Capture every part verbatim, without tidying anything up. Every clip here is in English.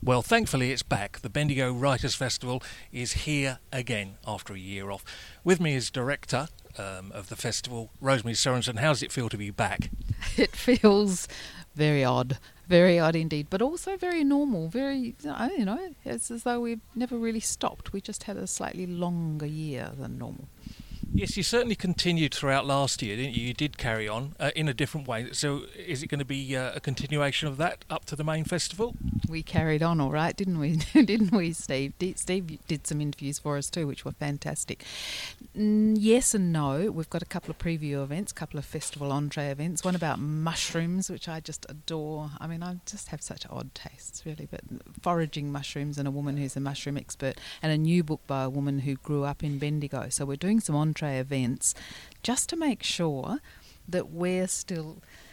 Well, thankfully it's back. The Bendigo Writers' Festival is here again after a year off. With me is director um, of the festival, Rosemary Sorensen. How does it feel to be back? It feels very odd, very odd indeed, but also very normal, very, you know, it's as though we've never really stopped. We just had a slightly longer year than normal. Yes, you certainly continued throughout last year, didn't you? You did carry on uh, in a different way. So is it going to be uh, a continuation of that up to the main festival? We carried on all right, didn't we? Didn't we, Steve? Steve did some interviews for us too, which were fantastic. Mm, yes and no. We've got a couple of preview events, a couple of festival entree events, one about mushrooms, which I just adore. I mean, I just have such odd tastes, really, but foraging mushrooms and a woman who's a mushroom expert, and a new book by a woman who grew up in Bendigo. So we're doing some entree events just to make sure that we're still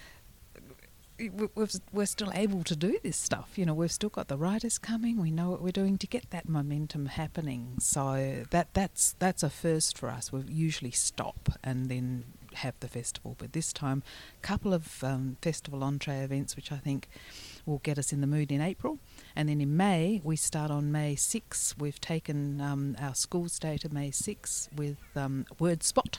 we're still able to do this stuff. You know, we've still got the writers coming, we know what we're doing to get that momentum happening. So that that's that's a first for us. We usually stop and then have the festival, but this time a couple of um, festival entree events which I think will get us in the mood in April. And then in May, we start on May sixth. We've taken um, our school's day to May sixth with um, Word Spot,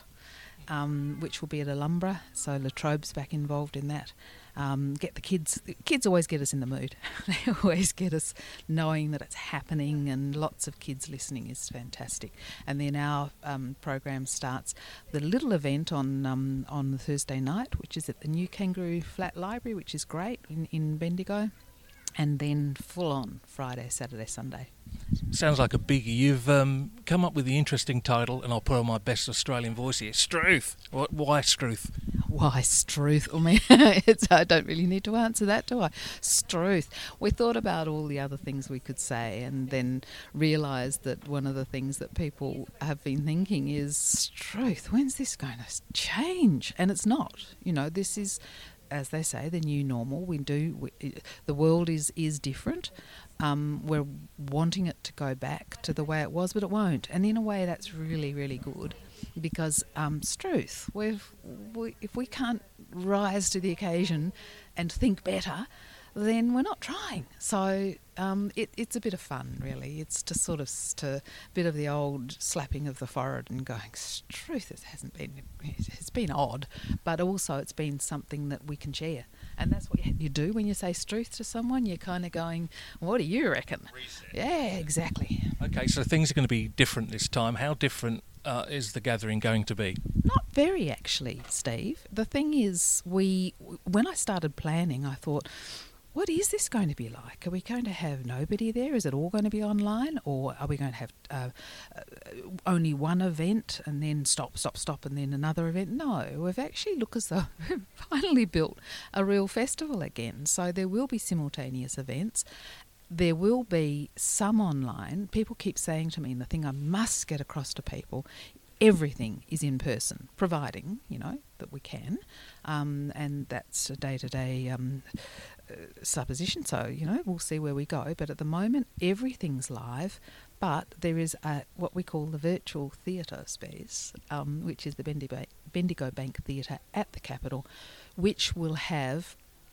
um, which will be at Alumbra. So La Trobe's back involved in that. Um, get the kids, the kids always get us in the mood. They always get us knowing that it's happening, and lots of kids listening is fantastic. And then our um, program starts the little event on um, on the Thursday night, which is at the New Kangaroo Flat Library, which is great in, in Bendigo. And then full on Friday, Saturday, Sunday. Sounds like a biggie. You've um, come up with the interesting title, and I'll put on my best Australian voice here. Struth. Why Struth? Why Struth? I mean, it's, I don't really need to answer that, do I? Struth. We thought about all the other things we could say, and then realised that one of the things that people have been thinking is, Struth, when's this going to change? And it's not. You know, this is, as they say, the new normal. We do. We, the world is is different. Um, we're wanting it to go back to the way it was, but it won't. And in a way, that's really, really good, because um, Struth, we've, we, if we can't rise to the occasion and think better, then we're not trying. So um, it, it's a bit of fun, really. It's just sort of to, a bit of the old slapping of the forehead and going, Struth, it hasn't been, it's been odd, but also it's been something that we can share. And that's what you do when you say Struth to someone. You're kind of going, what do you reckon? Reset. Yeah, exactly. Okay, so things are going to be different this time. How different uh, is the gathering going to be? Not very, actually, Steve. The thing is, we when I started planning, I thought, what is this going to be like? Are we going to have nobody there? Is it all going to be online? Or are we going to have uh, uh, only one event and then stop, stop, stop, and then another event? No, we've actually looked as though we've finally built a real festival again. So there will be simultaneous events. There will be some online. People keep saying to me, and the thing I must get across to people, everything is in person, providing, you know, that we can. Um, and that's a day-to-day um, uh, supposition. So, you know, we'll see where we go. But at the moment, everything's live. But there is a, what we call the virtual theatre space, um, which is the Bendigo, Bendigo Bank Theatre at the Capitol, which will have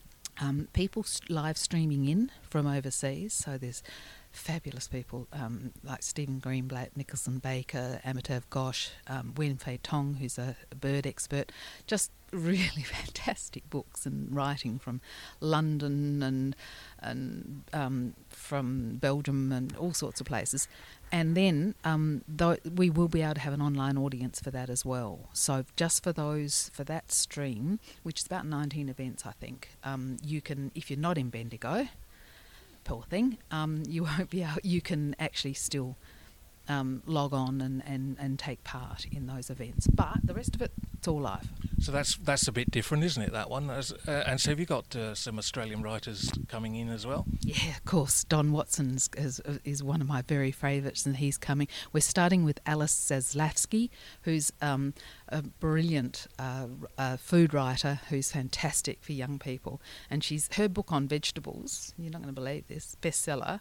um, people st- live streaming in from overseas. So there's fabulous people um, like Stephen Greenblatt, Nicholson Baker, Amitav Ghosh, um, Wen-Fei Tong, who's a, a bird expert. Just really fantastic books and writing from London and and um, from Belgium and all sorts of places. And then um, th- we will be able to have an online audience for that as well. So just for those, for that stream, which is about nineteen events, I think, um, you can, if you're not in Bendigo, poor thing, um, you won't be able, you can actually still um, log on and, and, and take part in those events. But the rest of it, it's all live. So that's that's a bit different, isn't it, that one? As, uh, and so have you got uh, some Australian writers coming in as well? Yeah, of course. Don Watson is, is one of my very favourites, and he's coming. We're starting with Alice Zaslavsky, who's um, a brilliant uh, uh, food writer who's fantastic for young people. And she's her book on vegetables, you're not going to believe this, bestseller.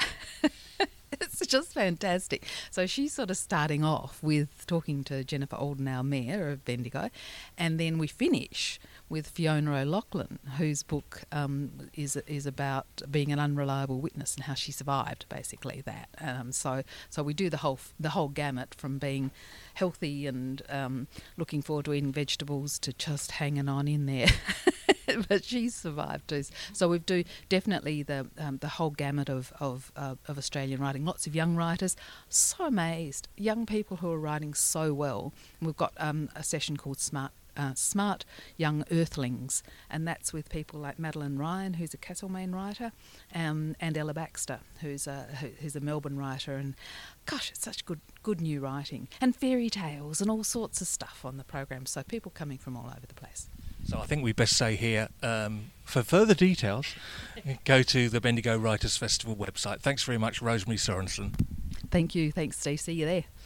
It's just fantastic. So she's sort of starting off with talking to Jennifer Alden, our mayor of Bendigo, and then we finish with Fiona O'Loughlin, whose book um, is is about being an unreliable witness and how she survived, basically that. Um, so so we do the whole the whole gamut from being healthy and um, looking forward to eating vegetables to just hanging on in there. But she's survived too. So we do definitely the um, the whole gamut of of, uh, of Australian writing. Lots of young writers. So amazed, young people who are writing so well. And we've got um, a session called Smart uh, Smart Young Earthlings, and that's with people like Madeline Ryan, who's a Castlemaine writer, um, and Ella Baxter, who's a who, who's a Melbourne writer. And gosh, it's such good good new writing and fairy tales and all sorts of stuff on the program. So people coming from all over the place. So I think we best say here, um, for further details, go to the Bendigo Writers Festival website. Thanks very much, Rosemary Sorensen. Thank you. Thanks, Steve. See you there.